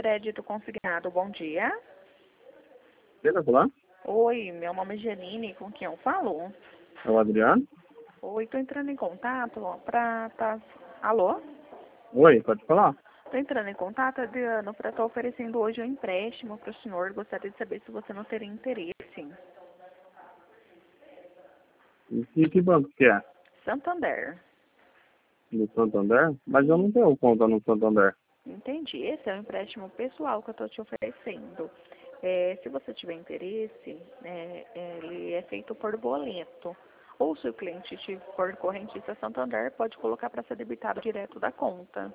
Crédito Consignado, bom dia. Quem tá falando? Oi, meu nome é Janine, com quem eu falo? É o Adriano? Oi, tô entrando em contato Alô? Oi, pode falar? Tô entrando em contato, Adriano, para estar oferecendo hoje um empréstimo para o senhor. Gostaria de saber se você não teria interesse. E que banco que é? Santander. No Santander? Mas eu não tenho conta no Santander. Entendi. Esse é um empréstimo pessoal que eu estou te oferecendo. Se você tiver interesse, ele é feito por boleto. Ou se o cliente for correntista Santander, pode colocar para ser debitado direto da conta.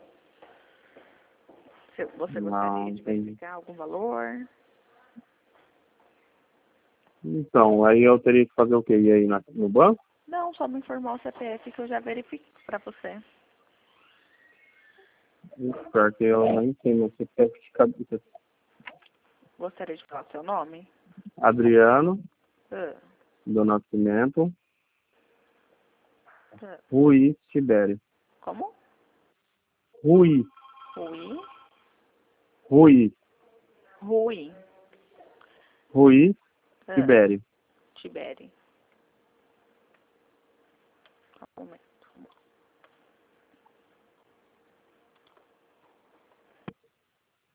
Você Não, gostaria de entendi. verificar algum valor? Então, aí eu teria que fazer o quê? Ir aí no banco? Não, só me informar o CPF que eu já verifico para você. Pior que eu nem sei meu CPF de cabeça. Gostaria de falar seu nome? Adriano, Ah, do Nascimento, ah. Rui Tibério. Como? Rui, Rui. Rui, Rui. Rui Ah, Tibério. Tiberi.